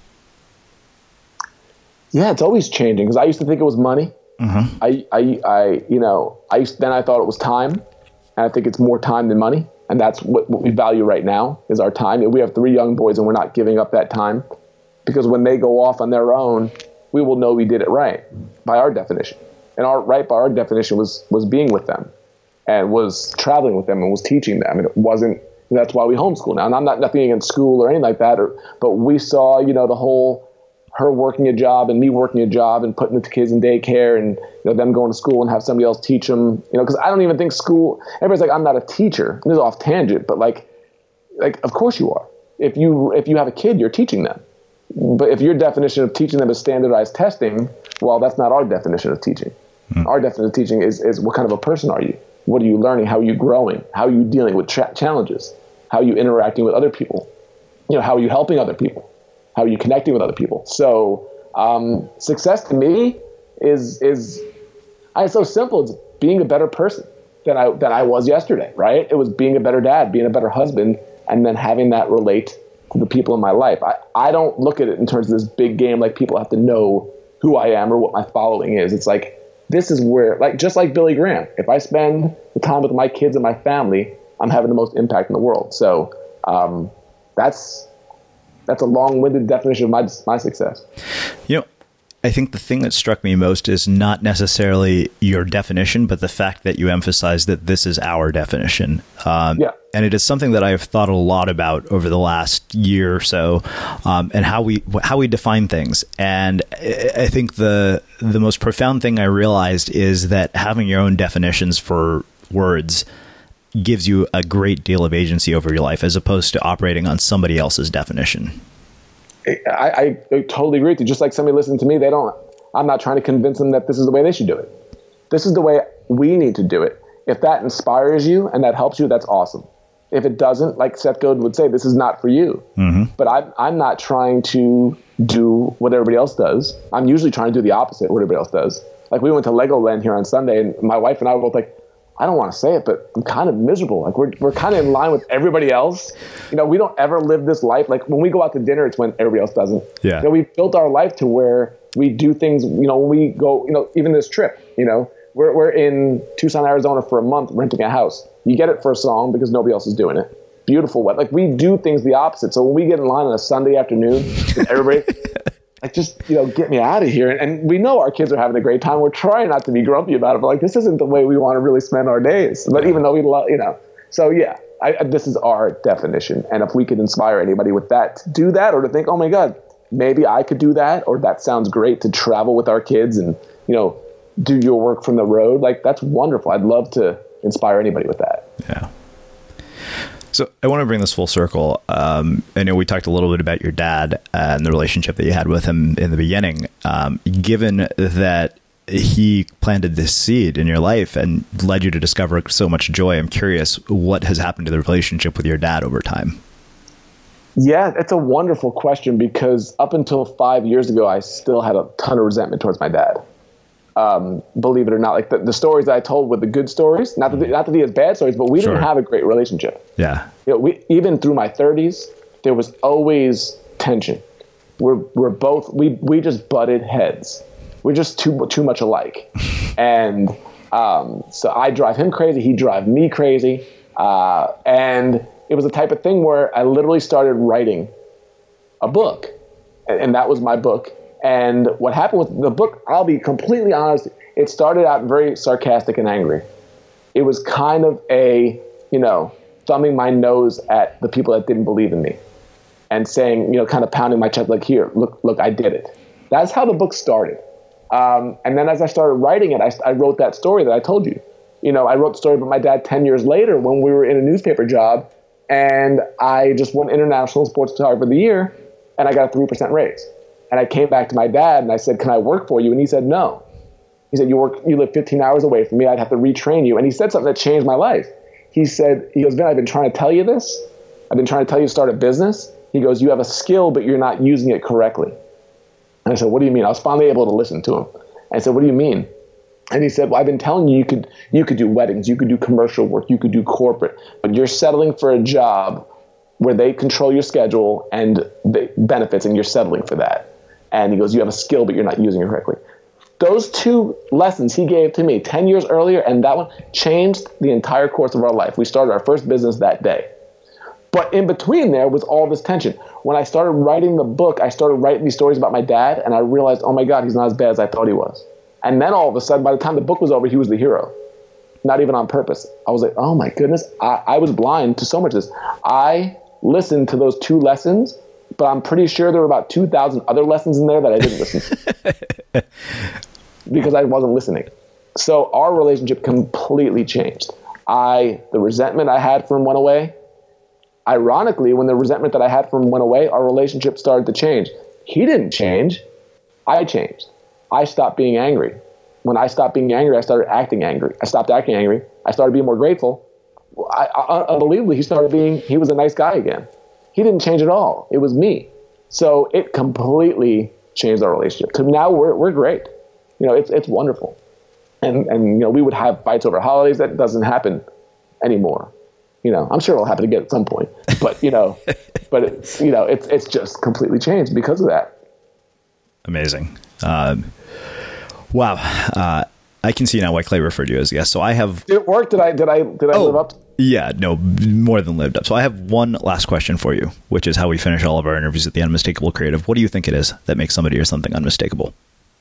Speaker 1: Yeah, it's always changing because I used to think it was money. Mm-hmm. I, I, I, you know, I used then I thought it was time, and I think it's more time than money, and that's what, what we value right now is our time. We have three young boys, and we're not giving up that time because when they go off on their own, we will know we did it right by our definition, and our right by our definition was was being with them, and was traveling with them, and was teaching them, and it wasn't. That's why we homeschool now. And I'm not nothing against school or anything like that, or, but we saw, you know, the whole her working a job and me working a job and putting the kids in daycare and, you know, them going to school and have somebody else teach them, you know, because I don't even think school, everybody's like, I'm not a teacher. This is off tangent, but like, like, of course you are. If you, if you have a kid, you're teaching them. But if your definition of teaching them is standardized testing, well, that's not our definition of teaching. Hmm. Our definition of teaching is, is what kind of a person are you? What are you learning? How are you growing? How are you dealing with tra- challenges? How are you interacting with other people? You know, how are you helping other people? How are you connecting with other people? So um, success to me is is it's so simple. It's being a better person than I than I was yesterday, right? It was being a better dad, being a better husband, and then having that relate to the people in my life. I, I don't look at it in terms of this big game like people have to know who I am or what my following is. It's like, this is where, like just like Billy Graham, if I spend the time with my kids and my family, I'm having the most impact in the world. So um, that's that's a long-winded definition of my my success.
Speaker 2: You know, I think the thing that struck me most is not necessarily your definition, but the fact that you emphasize that this is our definition. Um,
Speaker 1: yeah.
Speaker 2: And it is something that I've thought a lot about over the last year or so, um, and how we how we define things. And I think the the most profound thing I realized is that having your own definitions for words gives you a great deal of agency over your life, as opposed to operating on somebody else's definition.
Speaker 1: I, I totally agree with you. Just like somebody listening to me, they don't, I'm not trying to convince them that this is the way they should do it. This is the way we need to do it. If that inspires you and that helps you, that's awesome. If it doesn't, like Seth Godin would say, this is not for you. Mm-hmm. But I'm, I'm not trying to do what everybody else does. I'm usually trying to do the opposite of what everybody else does. Like we went to Legoland here on Sunday, and my wife and I were both like, I don't want to say it, but I'm kind of miserable. Like we're we're kind of in line with everybody else. You know, we don't ever live this life. Like when we go out to dinner, it's when everybody else doesn't.
Speaker 2: Yeah.
Speaker 1: You know, we've built our life to where we do things, you know, when we go, you know, even this trip, you know, we're we're in Tucson, Arizona for a month renting a house. You get it for a song because nobody else is doing it. Beautiful weather. Like we do things the opposite. So when we get in line on a Sunday afternoon with everybody, like, just, you know, get me out of here. And, and we know our kids are having a great time. We're trying not to be grumpy about it, but like, this isn't the way we want to really spend our days. But even though we love, you know, so yeah, I, this is our definition. And if we could inspire anybody with that to do that, or to think, oh my God, maybe I could do that, or that sounds great to travel with our kids and, you know, do your work from the road. Like, that's wonderful. I'd love to inspire anybody with that.
Speaker 2: Yeah. So I want to bring this full circle. Um, I know we talked a little bit about your dad and the relationship that you had with him in the beginning. Um, given that he planted this seed in your life and led you to discover so much joy, I'm curious what has happened to the relationship with your dad over time.
Speaker 1: Yeah, it's a wonderful question, because up until five years ago, I still had a ton of resentment towards my dad. Um, believe it or not, like the, the stories that I told were the good stories, not that, not that he has bad stories, but we
Speaker 2: Sure.
Speaker 1: didn't have a great relationship.
Speaker 2: Yeah.
Speaker 1: You know, we, even through my thirties, there was always tension. We're, we're both, we, we just butted heads. We're just too, too much alike. And, um, so I drive him crazy. He drive me crazy. Uh, and it was the type of thing where I literally started writing a book, and, and that was my book. And what happened with the book, I'll be completely honest, it started out very sarcastic and angry. It was kind of a, you know, thumbing my nose at the people that didn't believe in me and saying, you know, kind of pounding my chest like, here, look, look, I did it. That's how the book started. Um, and then as I started writing it, I, I wrote that story that I told you. You know, I wrote the story about my dad ten years later when we were in a newspaper job, and I just won International Sports Photographer of the Year, and I got a three percent raise. And I came back to my dad and I said, can I work for you? And he said, no. He said, you work, you live fifteen hours away from me. I'd have to retrain you. And he said something that changed my life. He said, he goes, Ben, I've been trying to tell you this. I've been trying to tell you to start a business. He goes, you have a skill, but you're not using it correctly. And I said, what do you mean? I was finally able to listen to him. I said, what do you mean? And he said, well, I've been telling you, you could, you could do weddings, you could do commercial work, you could do corporate, but you're settling for a job where they control your schedule and the benefits, and you're settling for that. And he goes, you have a skill, but you're not using it correctly. Those two lessons he gave to me ten years earlier, and that one changed the entire course of our life. We started our first business that day. But in between there was all this tension. When I started writing the book, I started writing these stories about my dad, and I realized, oh my God, he's not as bad as I thought he was. And then all of a sudden, by the time the book was over, he was the hero. Not even on purpose. I was like, oh my goodness, I, I was blind to so much of this. I listened to those two lessons, but I'm pretty sure there were about two thousand other lessons in there that I didn't listen to because I wasn't listening. So our relationship completely changed. I, the resentment I had for him went away. Ironically, when the resentment that I had for him went away, our relationship started to change. He didn't change. I changed. I stopped being angry. When I stopped being angry, I started acting angry. I stopped acting angry. I started being more grateful. I, I, unbelievably, he started being, he was a nice guy again. He didn't change at all. It was me. So it completely changed our relationship. So now we're we're great. You know, it's it's wonderful. And and you know, we would have fights over holidays. That doesn't happen anymore. You know, I'm sure it'll happen again at some point. But you know, but it's you know, it's it's just completely changed because of that.
Speaker 2: Amazing. Um, wow. Uh, I can see now why Clay referred you as a guest. So I have.
Speaker 1: Did it work? Did I did I did I
Speaker 2: oh.
Speaker 1: live up to?
Speaker 2: Yeah, no, more than lived up. So I have one last question for you, which is how we finish all of our interviews at the Unmistakable Creative. What do you think it is that makes somebody or something unmistakable?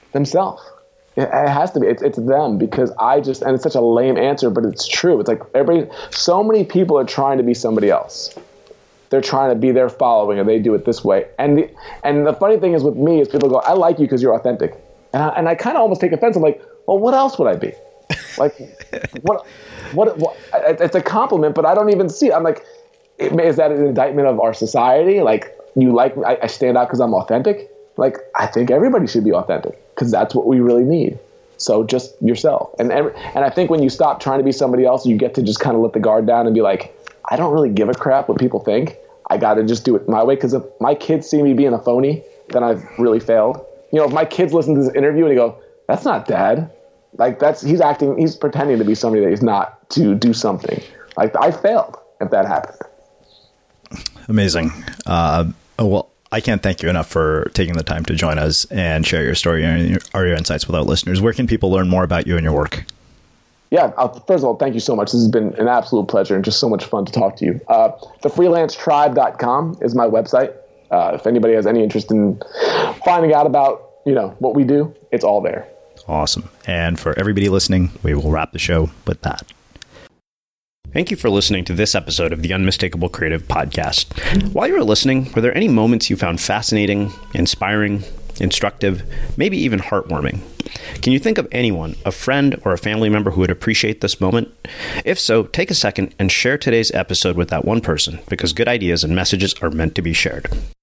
Speaker 1: Themselves. It has to be. It's, it's them because I just, and it's such a lame answer, but it's true. It's like everybody, so many people are trying to be somebody else. They're trying to be their following, and they do it this way. And the, and the funny thing is with me is people go, I like you because you're authentic. And I, and I kind of almost take offense. I'm like, well, what else would I be? Like, what, what, what, it's a compliment, but I don't even see it. I'm like, is that an indictment of our society? Like, you like, I, I stand out because I'm authentic? Like, I think everybody should be authentic because that's what we really need. So just yourself. And every, and I think when you stop trying to be somebody else, you get to just kind of let the guard down and be like, I don't really give a crap what people think. I got to just do it my way. Because if my kids see me being a phony, then I've really failed. You know, if my kids listen to this interview and they go, that's not dad. Like, that's, he's acting, he's pretending to be somebody that he's not to do something. Like, I failed if that happened.
Speaker 2: Amazing. Uh, well, I can't thank you enough for taking the time to join us and share your story and your, or your insights with our listeners. Where can people learn more about you and your work?
Speaker 1: Yeah, uh, first of all, thank you so much. This has been an absolute pleasure and just so much fun to talk to you. Uh, the freelance tribe dot com is my website. Uh, if anybody has any interest in finding out about, you know, what we do, it's all there.
Speaker 2: Awesome. And for everybody listening, we will wrap the show with that. Thank you for listening to this episode of the Unmistakable Creative Podcast. While you were listening, were there any moments you found fascinating, inspiring, instructive, maybe even heartwarming? Can you think of anyone, a friend or a family member who would appreciate this moment? If so, take a second and share today's episode with that one person, because good ideas and messages are meant to be shared.